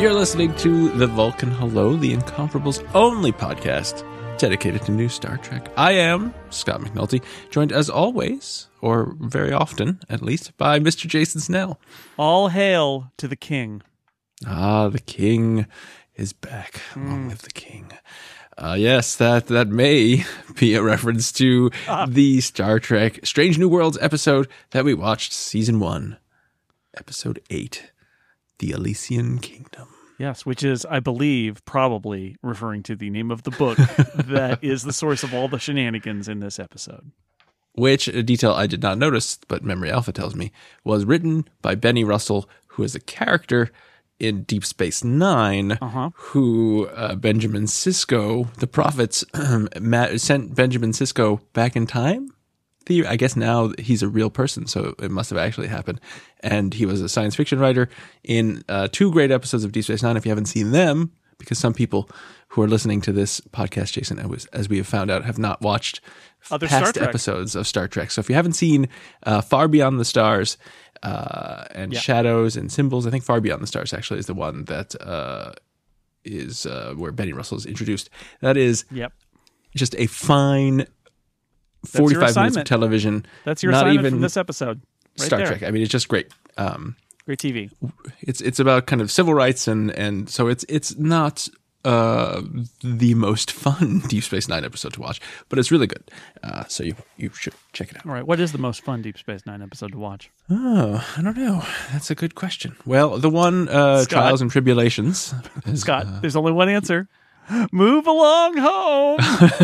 You're listening to The Vulcan Hello, the Incomparables' only podcast dedicated to new Star Trek. I am Scott McNulty, joined as always, or very often at least, by Mr. Jason Snell. All hail to the king. Ah, the king is back. Long live the king. Yes, that may be a reference to the Star Trek Strange New Worlds episode that we watched, Season 1, Episode 8, The Elysian Kingdom. Yes, which is, I believe, probably referring to the name of the book that is the source of all the shenanigans in this episode. Which, a detail I did not notice, but Memory Alpha tells me, was written by Benny Russell, who is a character in Deep Space Nine, who Benjamin Sisko, the Prophets, sent Benjamin Sisko back in time. I guess now he's a real person, so it must have actually happened. And he was a science fiction writer in 2 great episodes of Deep Space Nine. If you haven't seen them, because some people who are listening to this podcast, Jason, as we have found out, have not watched past episodes of Star Trek. So if you haven't seen Far Beyond the Stars and Shadows and Symbols, I think Far Beyond the Stars actually is the one that is where Benny Russell is introduced. That is just a fine 45 minutes of television. That's your assignment from this episode. Right Star there. Trek. I mean, it's just great. Great TV. It's about kind of civil rights and so it's not the most fun Deep Space Nine episode to watch, but it's really good. So you should check it out. All right. What is the most fun Deep Space Nine episode to watch? Oh, I don't know. That's a good question. Well, the one Trials and Tribulations. Scott, there's only one answer. Move along home.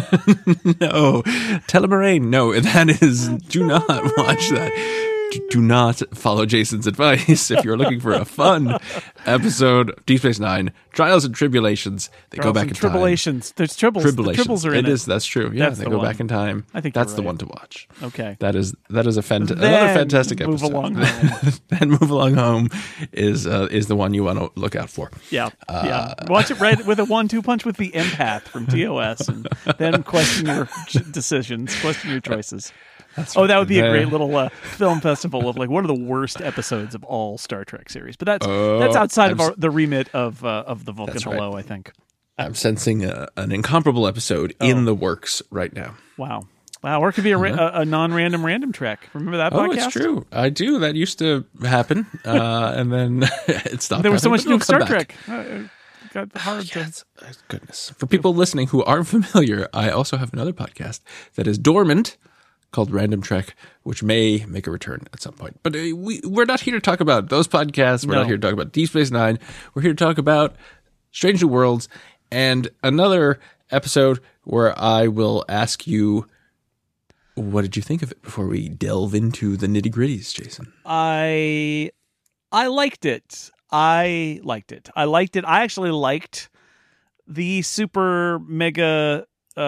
No, Telomerane. No, that is. Do not watch that. Do not follow Jason's advice if you're looking for a fun episode of Deep Space Nine. Trials and Tribulations. They go back in time. Tribulations. There's tribbles. The tribbles are in it. It is. That's true. Yeah, they go back in time. I think that's you're the right. one to watch. Okay. That is another fantastic episode. Move along home. Then Move Along Home is the one you want to look out for. Yeah. Watch it right with a 1-2 punch with the empath from TOS, and then question your decisions, question your choices. That would be a great little film festival of like one of the worst episodes of all Star Trek series. But that's outside of the remit of the Vulcan Hello, I think. I'm sensing an incomparable episode in the works right now. Wow. Or it could be a non-random random Trek. Remember that podcast? Oh, it's true. I do. That used to happen, and then it stopped. There was so much new Star Trek. Got hard goodness. For people listening who aren't familiar, I also have another podcast that is dormant, called Random Trek, which may make a return at some point. But we're not here to talk about those podcasts. We're not here to talk about Deep Space Nine. We're here to talk about Strange New Worlds and another episode where I will ask you, what did you think of it before we delve into the nitty-gritties, Jason? I liked it. I actually liked the super mega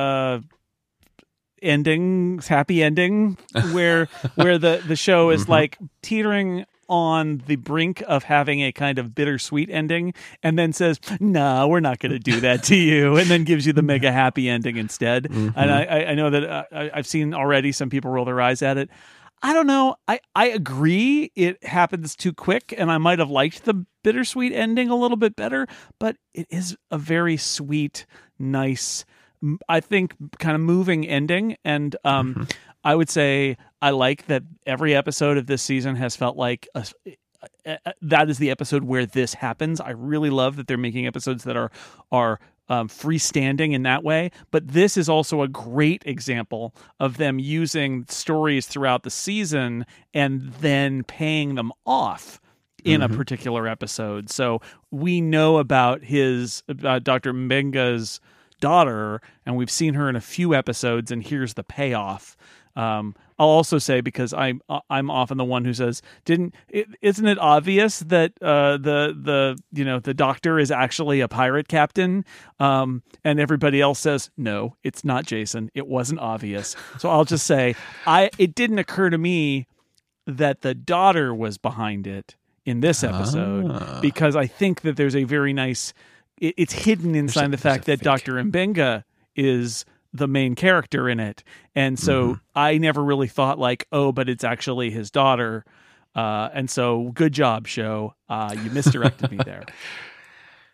happy ending where the show is like teetering on the brink of having a kind of bittersweet ending, and then says, "No, we're not going to do that to you," and then gives you the mega happy ending instead. And I know that I've seen already some people roll their eyes at it. I don't know. I agree it happens too quick, and I might have liked the bittersweet ending a little bit better, but it is a very sweet, nice, I think, kind of moving ending. And I would say I like that every episode of this season has felt like that is the episode where this happens. I really love that they're making episodes that are freestanding in that way. But this is also a great example of them using stories throughout the season and then paying them off in a particular episode. So we know about his Dr. Mbenga's daughter, and we've seen her in a few episodes, and here's the payoff. I'll also say, because I'm often the one who says, isn't it obvious that the doctor is actually a pirate captain? And everybody else says, no, it's not, Jason. It wasn't obvious. So I'll just say, it didn't occur to me that the daughter was behind it in this episode, because I think that there's a very nice, it's hidden inside the fact that Dr. Mbenga is the main character in it. And so I never really thought like, oh, but it's actually his daughter. And so good job, show. You misdirected me there.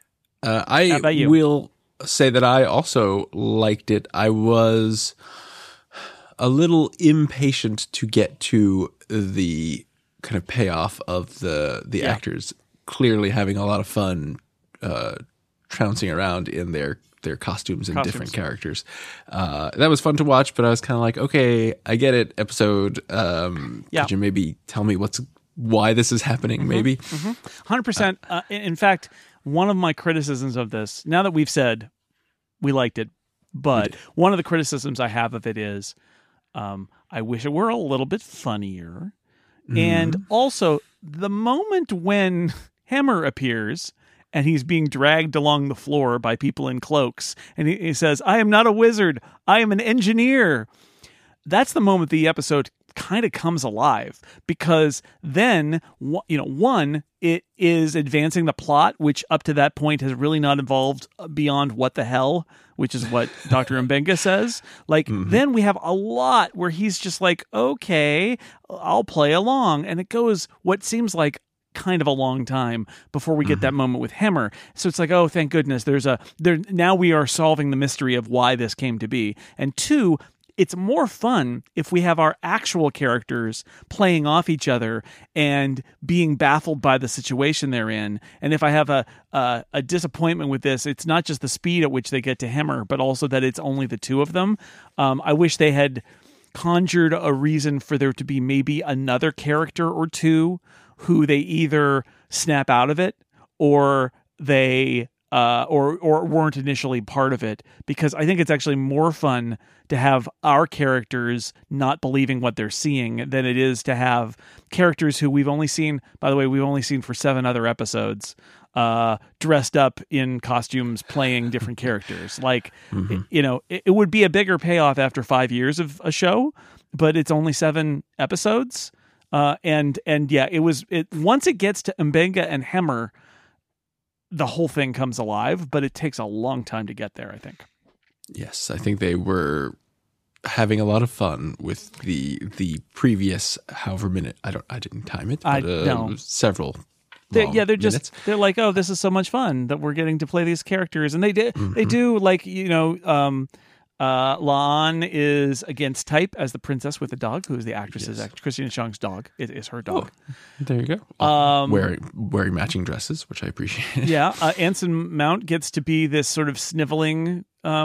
I about you? will say that I also liked it. I was a little impatient to get to the kind of payoff of the actors clearly having a lot of fun trouncing around in their costumes and different characters. That was fun to watch, but I was kind of like, okay, I get it. Episode. Could you maybe tell me why this is happening? Maybe 100%. In fact, one of my criticisms of this, now that we've said we liked it, but one of the criticisms I have of it is, I wish it were a little bit funnier. And also, the moment when Hammer appears and he's being dragged along the floor by people in cloaks, and he says, "I am not a wizard, I am an engineer." That's the moment the episode kind of comes alive, because then, one, it is advancing the plot, which up to that point has really not involved beyond what the hell, which is what Dr. Mbenga says. Then we have a lot where he's just like, okay, I'll play along. And it goes what seems like kind of a long time before we get that moment with Hemmer. So it's like, oh, thank goodness now we are solving the mystery of why this came to be. And two, it's more fun if we have our actual characters playing off each other and being baffled by the situation they're in. And if I have a disappointment with this, it's not just the speed at which they get to Hemmer, but also that it's only the two of them. I wish they had conjured a reason for there to be maybe another character or two who they either snap out of it or they or weren't initially part of it, because I think it's actually more fun to have our characters not believing what they're seeing than it is to have characters who we've only seen for 7 other episodes, dressed up in costumes playing different characters. It would be a bigger payoff after 5 years of a show, but it's only 7 episodes. Once it gets to Mbenga and Hemmer, the whole thing comes alive, but it takes a long time to get there, I think. Yes, I think they were having a lot of fun with the previous however minute. I didn't time it, but several. They're minutes. They're like, oh, this is so much fun that we're getting to play these characters, and they do La'an is against type as the princess with the dog, who is the actress's Christina Chong's dog. It is her dog. Oh, there you go. Wearing matching dresses, which I appreciate. Yeah, Anson Mount gets to be this sort of sniveling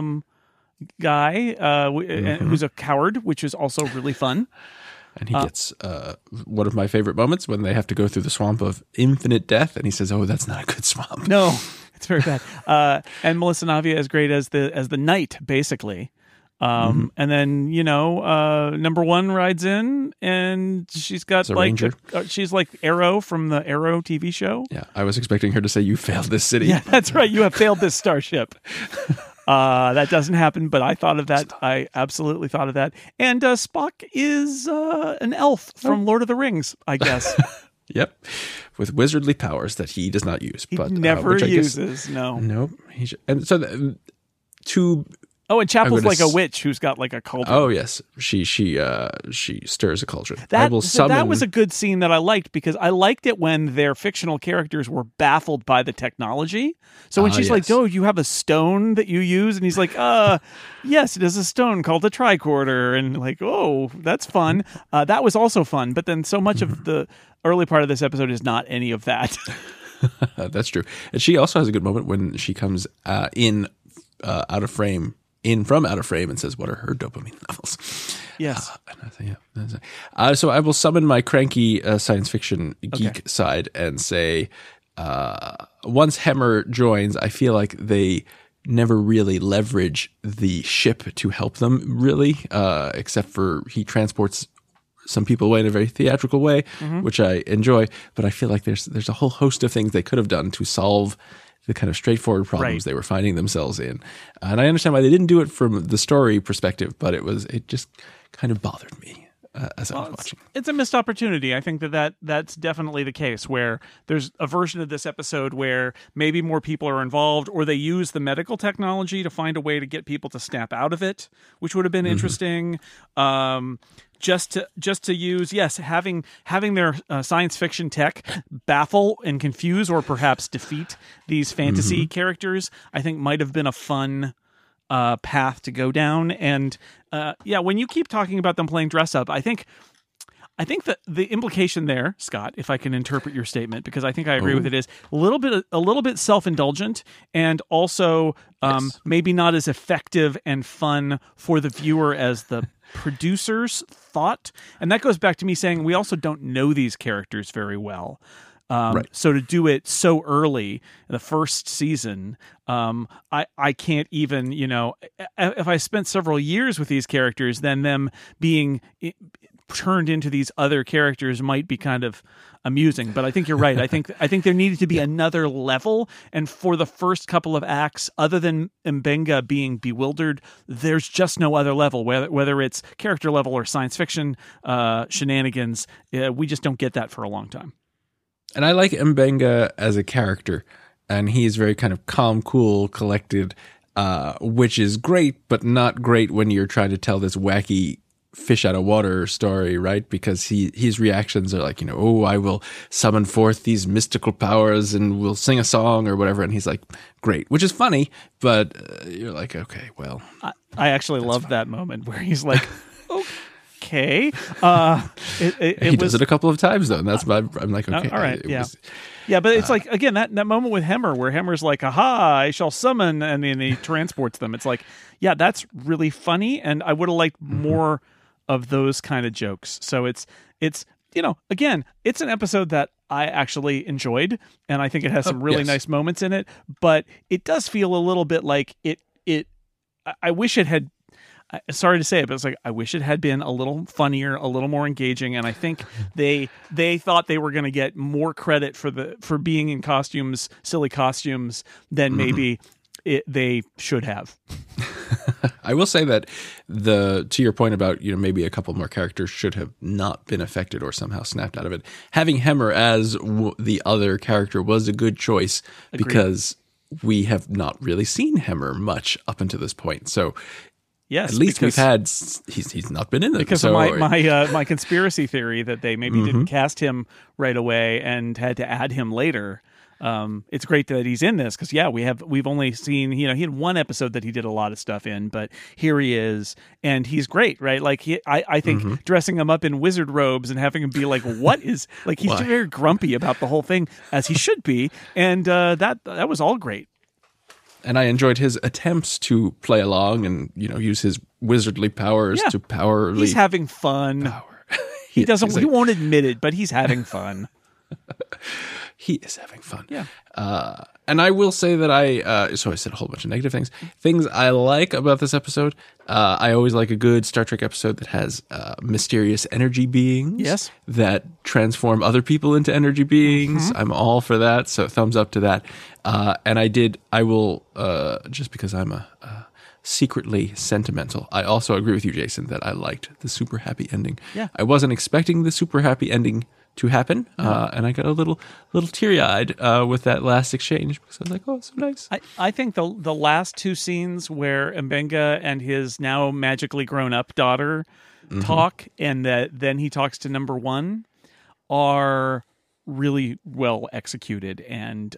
guy who's a coward, which is also really fun. And he gets one of my favorite moments when they have to go through the swamp of infinite death, and he says, "Oh, that's not a good swamp." No. It's very bad. And Melissa Navia is great as the knight, basically. And then, number one rides in, and she's got ranger. She's like Arrow from the Arrow TV show. Yeah, I was expecting her to say, "You failed this city." Yeah, that's right. You have failed this starship. That doesn't happen, but I thought of that. I absolutely thought of that. And Spock is an elf from Lord of the Rings, I guess. Yep, with wizardly powers that he does not use. He never uses. No. Nope. And so two. Oh, and Chapel's like a witch who's got like a cauldron. Oh yes, she stirs a cauldron. That was a good scene that I liked, because I liked it when their fictional characters were baffled by the technology. So when she's like, "Oh, you have a stone that you use," and he's like, "Yes, it is a stone called a tricorder," and like, "Oh, that's fun." That was also fun, but then so much of the early part of this episode is not any of that. That's true, and she also has a good moment when she comes from out of frame and says, "What are her dopamine levels?" Yes. So I will summon my cranky science fiction geek side and say, once Hemmer joins, I feel like they never really leverage the ship to help them, really, except for he transports some people away in a very theatrical way, which I enjoy. But I feel like there's a whole host of things they could have done to solve the kind of straightforward problems they were finding themselves in. And I understand why they didn't do it from the story perspective, but it just kind of bothered me. as I was watching. It's a missed opportunity. I think that's definitely the case, where there's a version of this episode where maybe more people are involved, or they use the medical technology to find a way to get people to snap out of it, which would have been interesting. Just to use, yes, having their science fiction tech baffle and confuse or perhaps defeat these fantasy characters, I think might have been a fun path to go down. And when you keep talking about them playing dress up, I think that the implication there, Scott, if I can interpret your statement, because I think I agree with it, is a little bit self-indulgent, and also maybe not as effective and fun for the viewer as the producers thought. And that goes back to me saying we also don't know these characters very well. So to do it so early in the first season, I can't even, if I spent several years with these characters, then them being turned into these other characters might be kind of amusing. But I think you're right. I think there needed to be another level. And for the first couple of acts, other than Mbenga being bewildered, there's just no other level, whether it's character level or science fiction shenanigans. We just don't get that for a long time. And I like Mbenga as a character, and he's very kind of calm, cool, collected, which is great, but not great when you're trying to tell this wacky fish out of water story, right? Because his reactions are like, oh, I will summon forth these mystical powers and we'll sing a song or whatever. And he's like, great, which is funny, but you're like, okay, well. I actually love that moment where he's like, okay. He does it a couple of times though, and that's why I'm like, okay. All right, yeah, but it's like, again, that moment with Hemmer, where Hemmer's like, aha, I shall summon, and then he transports them. It's like, yeah, that's really funny, and I would have liked more of those kind of jokes. So it's again, it's an episode that I actually enjoyed, and I think it has some really nice moments in it, but it does feel a little bit like I wish it had, sorry to say it, but it's like, I wish it had been a little funnier, a little more engaging. And I think they thought they were going to get more credit for being in costumes, silly costumes, than maybe they should have. I will say that to your point about, maybe a couple more characters should have not been affected or somehow snapped out of it. Having Hemmer as the other character was a good choice. Agreed. Because we have not really seen Hemmer much up until this point. So yes, at least he's not been in it. Because of my conspiracy theory that they maybe didn't cast him right away and had to add him later. It's great that he's in this because we've only seen, he had one episode that he did a lot of stuff in, but here he is and he's great, right? Like I think dressing him up in wizard robes and having him be like, what is, like, he's very grumpy about the whole thing, as he should be, and that was all great. And I enjoyed his attempts to play along and, use his wizardly powers to powerly. He's having fun. He won't admit it, but he's having fun. He is having fun. Yeah. And I will say that so I said a whole bunch of negative things. Things I like about this episode. I always like a good Star Trek episode that has mysterious energy beings that transform other people into energy beings. I'm all for that. So thumbs up to that. And I will, just because I'm a secretly sentimental, I also agree with you, Jason, that I liked the super happy ending. Yeah. I wasn't expecting the super happy ending to happen, and I got a little teary-eyed with that last exchange because I was like, oh, it's so nice. I think the last two scenes where Mbenga and his now magically grown-up daughter talk, and then he talks to number one, are really well executed and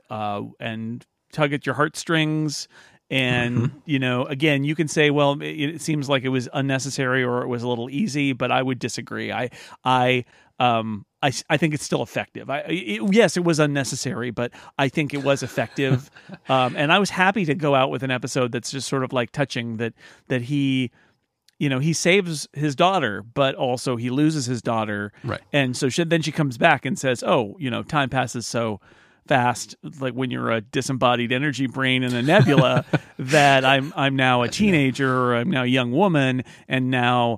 tug at your heartstrings. And, again, you can say, well, it seems like it was unnecessary or it was a little easy, but I would disagree. I think it's still effective. Yes, it was unnecessary, but I think it was effective. And I was happy to go out with an episode that's just sort of like touching that he, he saves his daughter, but also he loses his daughter. Right. And so then she comes back and says, oh, time passes so fast, like when you're a disembodied energy brain in a nebula, that I'm now a teenager or I'm now a young woman, and now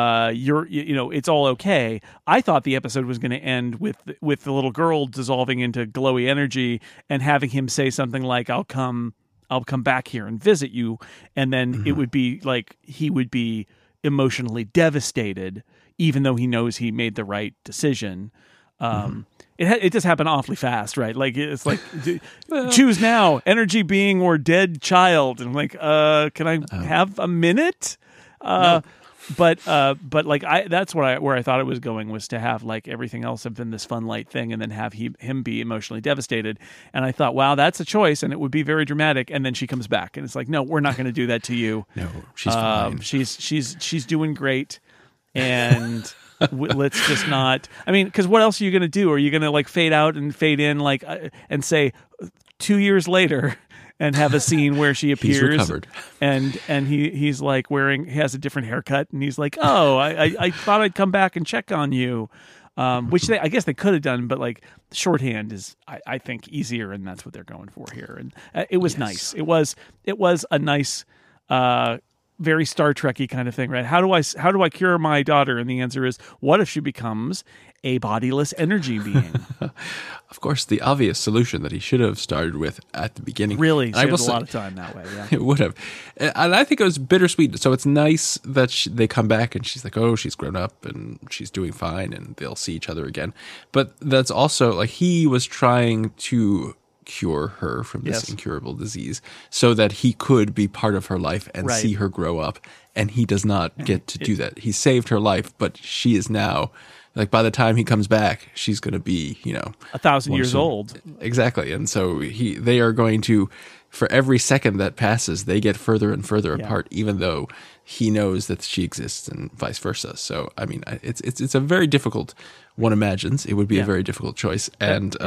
it's all okay. I thought the episode was going to end with the little girl dissolving into glowy energy and having him say something like, I'll come back here and visit you, and then it would be like he would be emotionally devastated, even though he knows he made the right decision. It does happen awfully fast, right? Like it's like choose now, energy being or dead child. And I'm like, can I have a minute? No. But like that's where I thought it was going, was to have like everything else have been this fun light thing, and then have him be emotionally devastated. And I thought, wow, that's a choice, and it would be very dramatic. And then she comes back, and it's like, no, we're not going to do that to you. No, she's fine. She's doing great, and let's just not. I mean, because what else are you going to do? Are you going to like fade out and fade in, like and say 2 years later? And have a scene where she appears, He's recovered. and he's like he has a different haircut, and he's like, oh, I thought I'd come back and check on you, which I guess they could have done, but like shorthand is I think easier, and that's what they're going for here. And it was nice. It was a nice, very Star Trek-y kind of thing, right? How do I cure my daughter? And the answer is, what if she becomes a bodiless energy being? Of course, the obvious solution that he should have started with at the beginning. Really saved a lot of time that way. Yeah. It would have. And I think it was bittersweet. So it's nice that they come back and she's like, oh, she's grown up and she's doing fine and they'll see each other again. But that's also like he was trying to cure her from this incurable disease so that he could be part of her life and see her grow up. And he does not get to do that. He saved her life, but she is now... Like by the time he comes back, she's going to be, 1,000 years old. Exactly. And so they are going to, for every second that passes, they get further and further apart, even though he knows that she exists and vice versa. So, I mean, it's a very difficult, one imagines, it would be a very difficult choice. And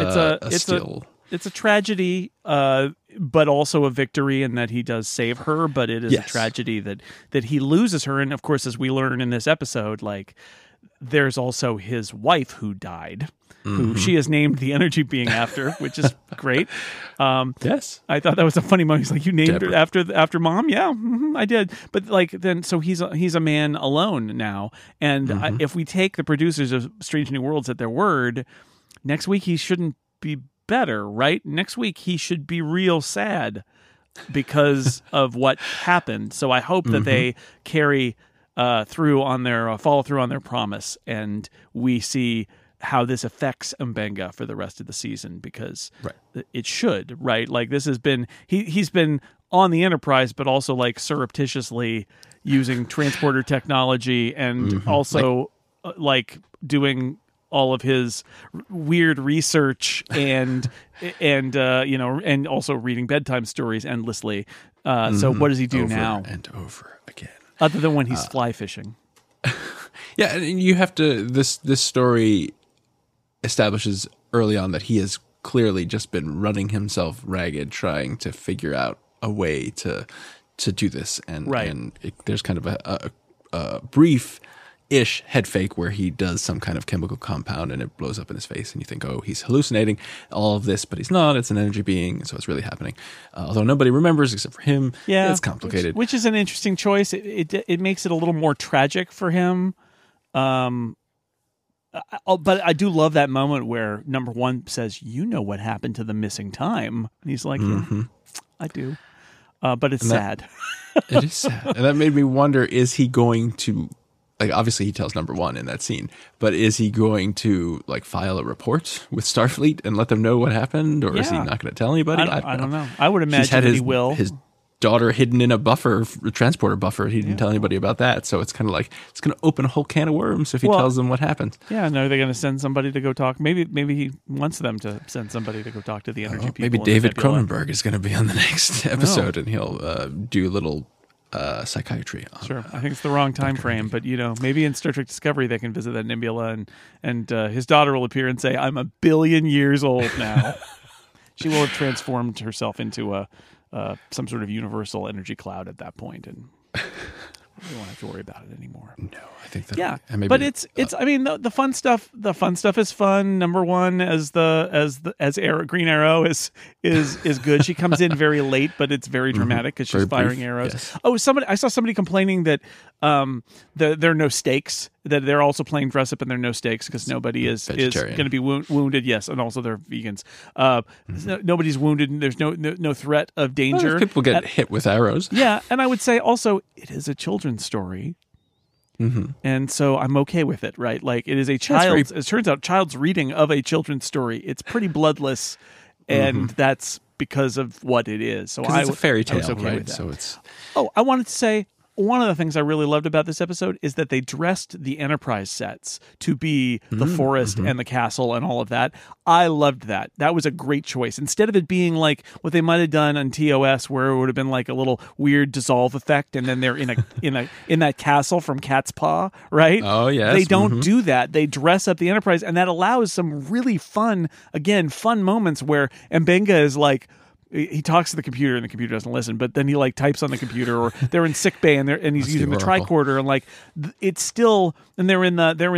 it's a tragedy, but also a victory in that he does save her. But it is a tragedy that he loses her. And of course, as we learn in this episode, like, there's also his wife who died, who she is named the energy being after, which is great. Yes. I thought that was a funny moment. He's like, you named Deborah. her after mom? Yeah, I did. But like, then, so he's a man alone now. And if we take the producers of Strange New Worlds at their word, next week he shouldn't be better, right? Next week he should be real sad because of what happened. So I hope that they carry... follow through on their promise, and we see how this affects Mbenga for the rest of the season, because it should, right? Like this has been he's been on the Enterprise, but also like surreptitiously using transporter technology, and also like doing all of his weird research and also reading bedtime stories endlessly. So what does he do over now? And over again. Other than when he's fly fishing. Yeah, and you have to, this story establishes early on that he has clearly just been running himself ragged, trying to figure out a way to do this. And, there's kind of a brief-ish head fake where he does some kind of chemical compound and it blows up in his face, and you think, oh, he's hallucinating all of this, but he's not. It's an energy being, so it's really happening. Although nobody remembers except for him. Yeah, it's complicated. Which is an interesting choice. It makes it a little more tragic for him. But I do love that moment where number one says, you know what happened to the missing time. And he's like, yeah, I do. But it's sad. It is sad. And that made me wonder, is he going to... Like, obviously he tells number one in that scene, but is he going to like file a report with Starfleet and let them know what happened, or is he not going to tell anybody? I don't know. I would imagine that he will. His daughter hidden in a transporter buffer. He didn't tell anybody about that, so it's kind of like it's going to open a whole can of worms if he tells them what happened. Yeah, and are they going to send somebody to go talk? Maybe he wants them to send somebody to go talk to the energy people. Maybe David Cronenberg is going to be on the next episode, and he'll do a little. Psychiatry. Sure, I think it's the wrong time frame, but maybe in Star Trek Discovery they can visit that nebula, and his daughter will appear and say, "I'm 1 billion years old now." She will have transformed herself into some sort of universal energy cloud at that point, and we won't have to worry about it anymore. No, I think that. But it's. I mean, the fun stuff. The fun stuff is fun. Number one, as Green Arrow is good. She comes in very late, but it's very dramatic because she's firing arrows. Yes. Oh, I saw somebody complaining that there are no stakes. That they're also playing dress up and there are no stakes because nobody is going to be wounded. Yes, and also they're vegans. Nobody's wounded. And there's no threat of danger. People get hit with arrows. Yeah, and I would say also it is a children's story. And so I'm okay with it, right? Like it is a child's, it turns out, child's reading of a children's story. It's pretty bloodless, and that's because of what it is. So it's a fairy tale, okay right? with that. So it's I wanted to say, one of the things I really loved about this episode is that they dressed the Enterprise sets to be the forest and the castle and all of that. I loved that. That was a great choice. Instead of it being like what they might have done on TOS, where it would have been like a little weird dissolve effect, and then they're in that castle from Cat's Paw, right? Oh yes. They don't do that. They dress up the Enterprise, and that allows some really fun moments where Mbenga is like, he talks to the computer and the computer doesn't listen, but then he like types on the computer, or they're in sick bay and he's using the tricorder, and like it's still, and they're in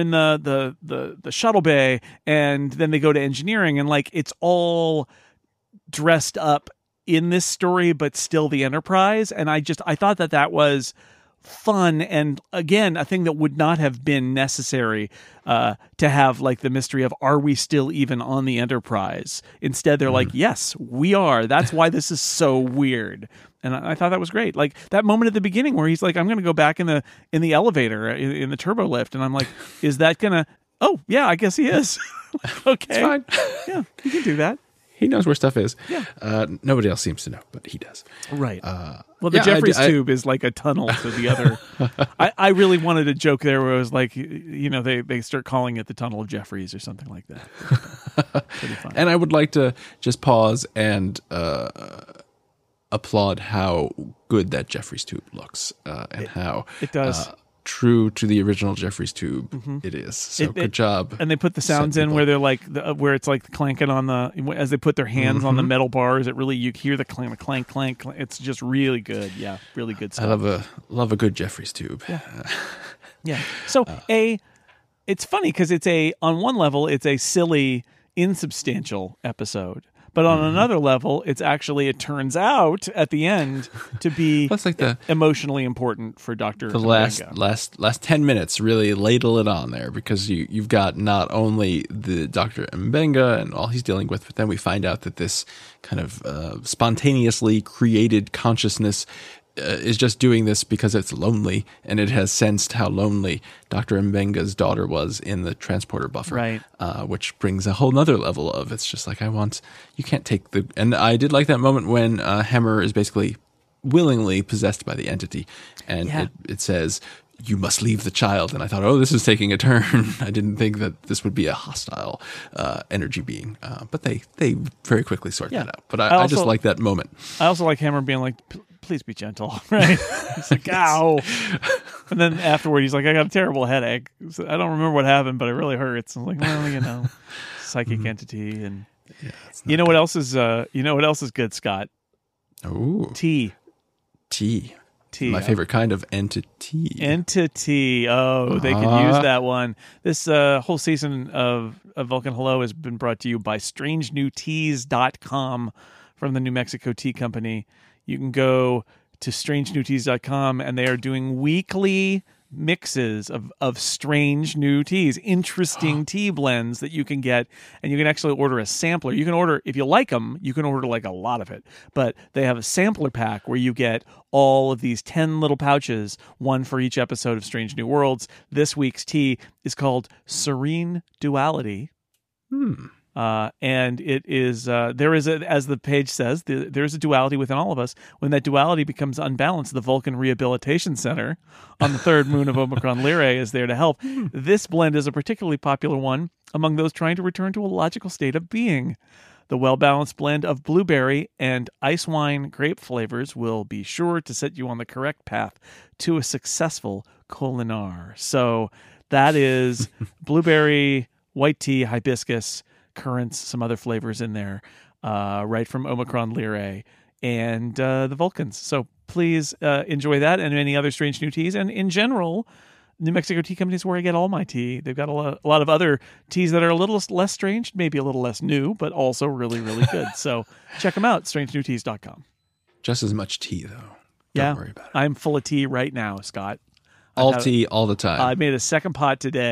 the shuttle bay, and then they go to engineering, and like it's all dressed up in this story, but still the Enterprise. And I thought that was fun, and again, a thing that would not have been necessary to have like the mystery of, are we still even on the Enterprise? Instead, they're like, yes, we are. That's why this is so weird. And I thought that was great. Like that moment at the beginning where he's like, I'm going to go back in the elevator in the turbo lift, and I'm like, is that gonna? Oh yeah, I guess he is. Okay, it's fine. Yeah, you can do that. He knows where stuff is. Yeah. Nobody else seems to know, but he does. Right. Well, the Jeffries tube is like a tunnel to the other. I really wanted a joke there where it was like, they start calling it the Tunnel of Jeffries or something like that. Pretty fun. And I would like to just pause and applaud how good that Jeffries tube looks, and how it does. True to the original Jeffries tube it is. So good job. And they put the sounds in where they're like where it's like clanking on as they put their hands on the metal bars. It really, you hear the clank, clank, clank. It's just really good. Yeah, really good stuff. I love a good Jeffries tube. Yeah. So it's funny because on one level it's a silly, insubstantial episode. But on another level, it turns out at the end to be like emotionally important for Dr. The last 10 minutes really ladle it on there, because you've got not only the Dr. Mbenga and all he's dealing with, but then we find out that this kind of spontaneously created consciousness is just doing this because it's lonely, and it has sensed how lonely Dr. Mbenga's daughter was in the transporter buffer, right? Which brings a whole nother level of, it's just like, you can't take and I did like that moment when Hammer is basically willingly possessed by the entity, and it says, you must leave the child. And I thought, this is taking a turn. I didn't think that this would be a hostile energy being, but they very quickly sort that out. But I just like that moment. I also like Hammer being like, please be gentle, right? He's like, ow. And then afterward, he's like, I got a terrible headache. So I don't remember what happened, but it really hurts. I'm like, well, psychic entity. And you know what else is good, Scott? Ooh. Tea. My favorite kind of entity. Oh, they could use that one. This whole season of Vulcan Hello has been brought to you by strangenewteas.com from the New Mexico Tea Company. You can go to strangenewteas.com, and they are doing weekly mixes of strange new teas, interesting tea blends that you can get, and you can actually order a sampler. You can order, if you like them, you can order like a lot of it, but they have a sampler pack where you get all of these 10 little pouches, one for each episode of Strange New Worlds. This week's tea is called Serene Duality. And it is there is as the page says, there is a duality within all of us. When that duality becomes unbalanced, the Vulcan Rehabilitation Center on the third moon of Omicron Lyrae is there to help. This blend is a particularly popular one among those trying to return to a logical state of being. The well-balanced blend of blueberry and ice wine grape flavors will be sure to set you on the correct path to a successful colinar. So that is blueberry, white tea, hibiscus, currants, some other flavors in there, right from Omicron Lyrae and the Vulcans. So please enjoy that and any other strange new teas. And in general, New Mexico Tea Company is where I get all my tea. They've got a lot of other teas that are a little less strange, maybe a little less new, but also really, really good. So check them out, strangenewteas.com. Just as much tea, though. Don't worry about it. I'm full of tea right now, Scott. All tea, all the time. I made a second pot today.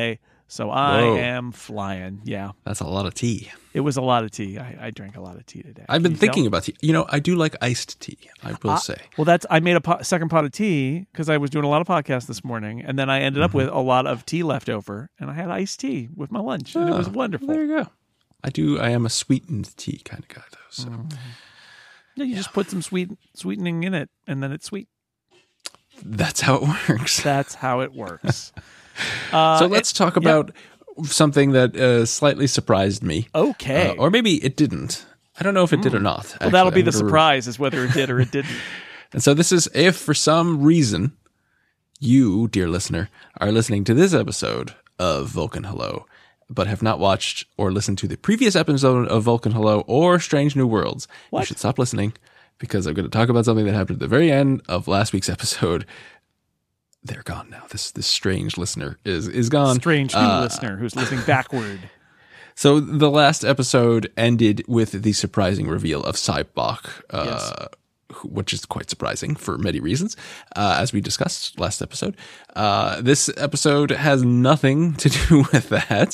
So I Whoa. am flying. Yeah. That's a lot of tea. It was a lot of tea. I drank a lot of tea today. I've been Can you thinking tell? about tea. You know, I do like iced tea, I will say. Well, I made a second pot of tea because I was doing a lot of podcasts this morning, and then I ended up with a lot of tea left over, and I had iced tea with my lunch, and it was wonderful. There you go. I am a sweetened tea kind of guy, though. So Yeah, you just put some sweetening in it, and then it's sweet. that's how it works. That's how it works. So let's talk about something that slightly surprised me. Okay. Or maybe it didn't. I don't know if it did or not. Well, that'll be the surprise, is whether it did or it didn't. And so this is if for some reason you, dear listener, are listening to this episode of Vulcan Hello, but have not watched or listened to the previous episode of Vulcan Hello or Strange New Worlds, you should stop listening, because I'm going to talk about something that happened at the very end of last week's episode. They're gone now. This strange listener is gone. Strange new listener who's listening backward. So the last episode ended with the surprising reveal of Cybok, Yes. which is quite surprising for many reasons, as we discussed last episode. This episode has nothing to do with that.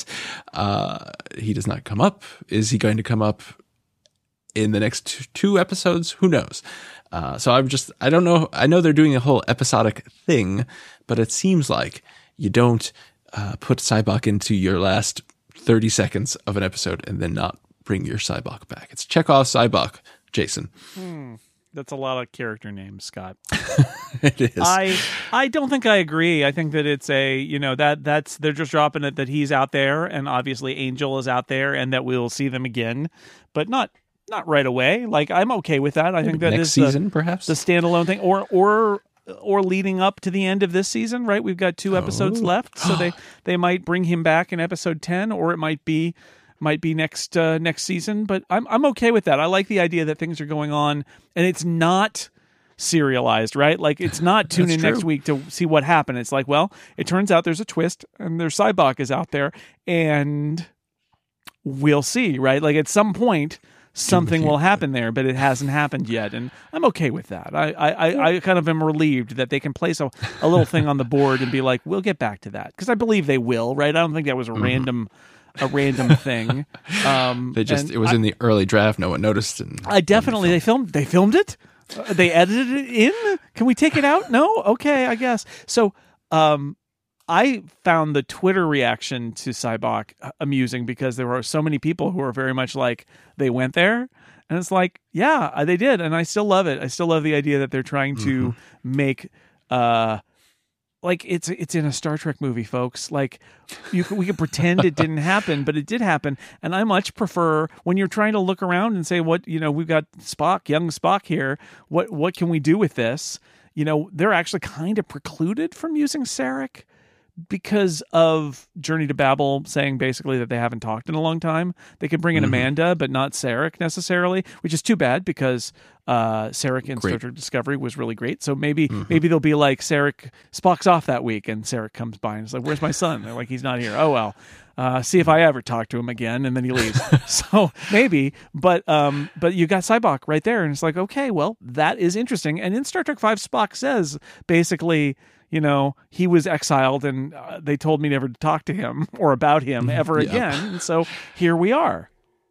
He does not come up. Is he going to come up in the next two episodes? Who knows? So I don't know. I know they're doing a whole episodic thing, but it seems like you don't put Cybok into your last 30 seconds of an episode and then not bring your Cybok back. It's Chekhov Cybok, Jason. That's a lot of character names, Scott. It is. I don't think I agree. I think that it's that's they're just dropping it that he's out there, and obviously Angel is out there, and that we'll see them again, but not right away. Like, I'm okay with that. I think that next is season, perhaps the standalone thing, or leading up to the end of this season, right? We've got 2 episodes left, so they might bring him back in episode 10, or it might be next season. But I'm okay with that. I like the idea that things are going on, and it's not serialized, right? Like, it's not tune in next week to see what happened. It's like, well, it turns out there's a twist, and their Cybok is out there, and we'll see, right? Like, at some point, something will happen there, but it hasn't happened yet, and I'm okay with that. I kind of am relieved that they can place a little thing on the board and be like, we'll get back to that, because I believe they will, right? I don't think that was a random thing. it was in the early draft. No one noticed. They filmed it. They edited it in. Can we take it out? No. Okay, I guess. So, I found the Twitter reaction to Cybok amusing, because there were so many people who were very much like, they went there. And it's like, yeah, they did. And I still love it. I still love the idea that they're trying to make, like, it's in a Star Trek movie, folks. Like, we can pretend it didn't happen, but it did happen. And I much prefer when you're trying to look around and say, we've got Spock, young Spock here. What can we do with this? They're actually kind of precluded from using Sarek, because of Journey to Babel saying basically that they haven't talked in a long time. They could bring in Amanda, but not Sarek necessarily, which is too bad, because Sarek in Star Trek Discovery was really great. So maybe they'll be like, Spock's off that week, and Sarek comes by and it's like, where's my son? They're like, he's not here. Oh, well. See if I ever talk to him again, and then he leaves. So maybe, but you got Cybok right there, and it's like, okay, well, that is interesting. And in Star Trek V, Spock says basically, he was exiled, and they told me never to talk to him or about him ever again. And so here we are.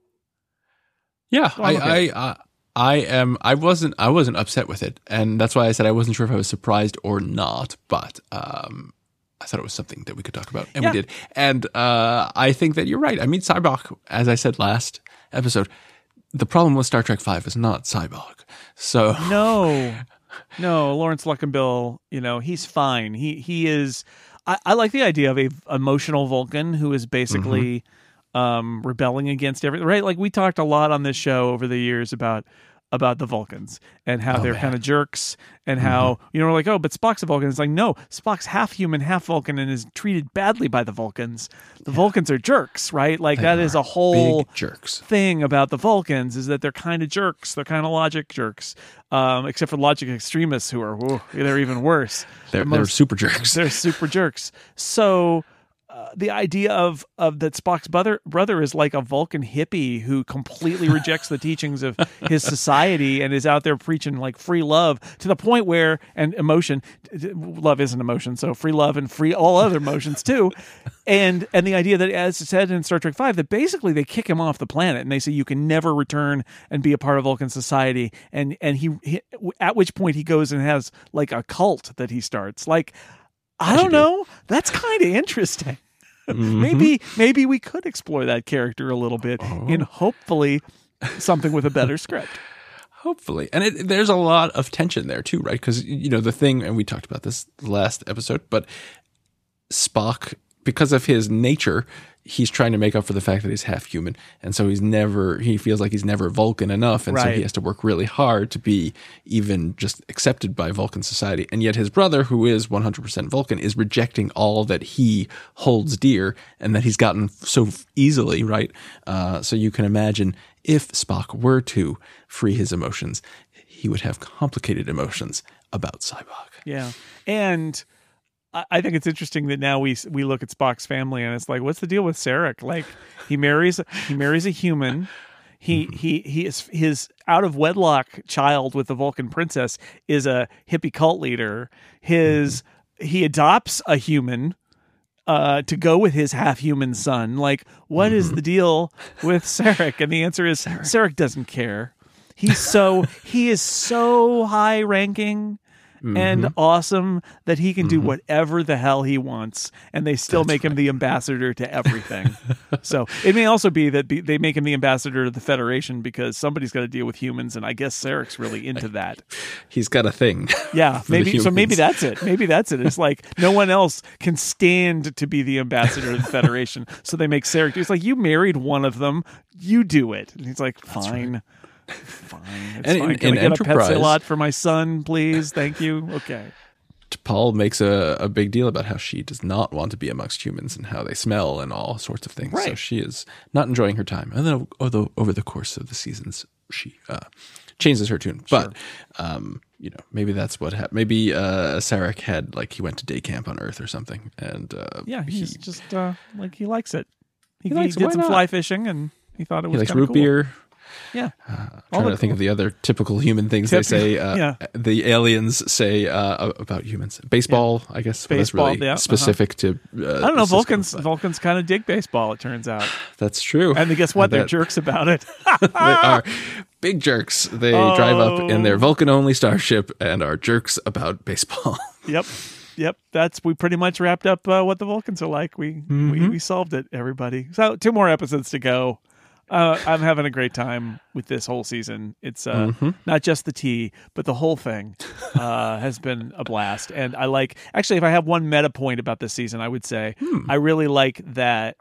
Yeah, So I wasn't upset with it, and that's why I said I wasn't sure if I was surprised or not. But I thought it was something that we could talk about, and we did. And I think that you're right. I mean, Cybok, as I said last episode, the problem with Star Trek V is not Cybok. So No, Lawrence Luckenbill, he's fine. He is. I like the idea of a emotional Vulcan who is basically rebelling against everything. Right? Like, we talked a lot on this show over the years about the Vulcans and how they're kind of jerks, and how we're like, oh, but Spock's a Vulcan. It's like, no, Spock's half human, half Vulcan, and is treated badly by the Vulcans. The Vulcans are jerks, right? Like, that is a whole big jerks thing about the Vulcans, is that they're kind of jerks. They're kind of logic jerks, except for logic extremists, who are they're even worse. They're super jerks. They're super jerks. So the idea of that Spock's brother is like a Vulcan hippie who completely rejects the teachings of his society and is out there preaching like free love to the point where, and emotion, love is an emotion, so free love and free all other emotions too. And the idea that, as it said in Star Trek V, that basically they kick him off the planet and they say you can never return and be a part of Vulcan society. And he at which point he goes and has like a cult that he starts. Like, I don't know. That's kind of interesting. Mm-hmm. Maybe we could explore that character a little bit in hopefully something with a better script. Hopefully. And there's a lot of tension there too, right? Because, the thing, and we talked about this last episode, but Spock, because of his nature, he's trying to make up for the fact that he's half human. And so he feels like he's never Vulcan enough. And so he has to work really hard to be even just accepted by Vulcan society. And yet his brother, who is 100% Vulcan, is rejecting all that he holds dear and that he's gotten so easily, right? So you can imagine if Spock were to free his emotions, he would have complicated emotions about Sybok. Yeah. And I think it's interesting that now we look at Spock's family and it's like, what's the deal with Sarek? Like, he marries a human. He is his out of wedlock child with the Vulcan princess is a hippie cult leader. He adopts a human to go with his half human son. Like, what is the deal with Sarek? And the answer is Sarek doesn't care. He is so high ranking and awesome that he can do whatever the hell he wants, and they still make him the ambassador to everything. So it may also be that they make him the ambassador to the Federation because somebody's got to deal with humans, and I guess Sarek's really into that. He's got a thing. Yeah, maybe so. Maybe that's it. It's like no one else can stand to be the ambassador to the Federation, so they make Sarek. It's like, you married one of them, you do it. And he's like, fine. Right. Fine. It's fine. Can I get Enterprise, a pet lot for my son, please? Thank you. Okay. T'Pol makes a big deal about how she does not want to be amongst humans and how they smell and all sorts of things. Right. So she is not enjoying her time. And then, although over the course of the seasons, she changes her tune. Sure. But, maybe that's what happened. Maybe Sarek he went to day camp on Earth or something. And he's just he likes it. He did some fly fishing and he thought it was kind of root beer. Yeah. Trying to think of the other typical human things they say. The aliens say about humans. Baseball, I guess. Baseball, that's really specific to. I don't know. Vulcans kind of dig baseball, it turns out. That's true. And guess what? They're jerks about it. They are big jerks. They drive up in their Vulcan-only starship and are jerks about baseball. Yep. We pretty much wrapped up what the Vulcans are like. We solved it, everybody. So 2 more episodes to go. I'm having a great time with this whole season. It's not just the tea, but the whole thing has been a blast. And actually, if I have one meta point about this season, I would say I really like that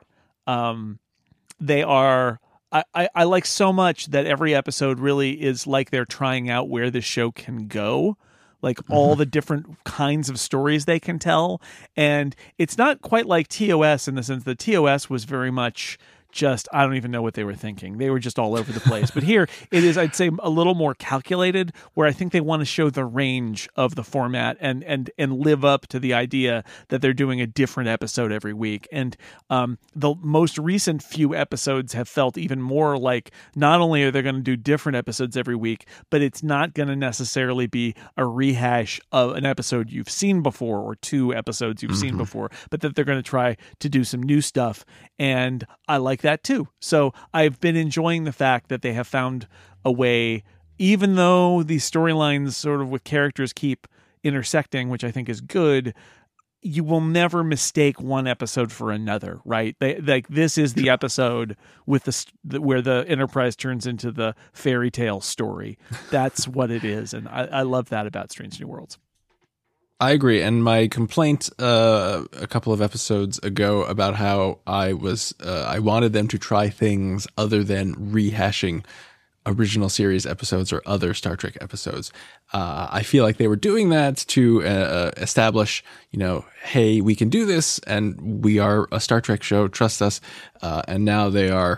they are. I like so much that every episode really is like they're trying out where this show can go. Like all the different kinds of stories they can tell. And it's not quite like TOS in the sense that TOS was very much just, I don't even know what they were thinking. They were just all over the place. But here it is, I'd say, a little more calculated, where I think they want to show the range of the format and live up to the idea that they're doing a different episode every week. And the most recent few episodes have felt even more like not only are they going to do different episodes every week, but it's not going to necessarily be a rehash of an episode you've seen before or 2 episodes you've seen before, but that they're going to try to do some new stuff. And I like that too. So I've been enjoying the fact that they have found a way, even though the storylines sort of with characters keep intersecting, which I think is good, you will never mistake one episode for another, right? This is the episode with where the Enterprise turns into the fairy tale story. That's what it is. And I love that about Strange New Worlds. I agree. And my complaint a couple of episodes ago about how I wanted them to try things other than rehashing original series episodes or other Star Trek episodes. I feel like they were doing that to establish, hey, we can do this and we are a Star Trek show, trust us. And now they're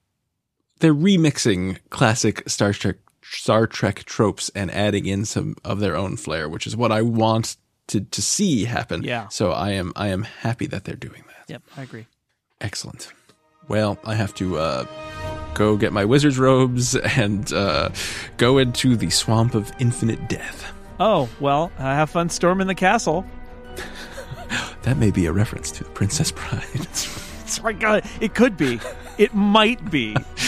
remixing classic Star Trek tropes and adding in some of their own flair, which is what I want to see happen. Yeah. So I am happy that they're doing that. Yep, I agree. Excellent. Well, I have to go get my wizard's robes and go into the swamp of infinite death. Oh, well, have fun storming the castle. That may be a reference to The Princess Bride. Oh my God, it could be. It might be.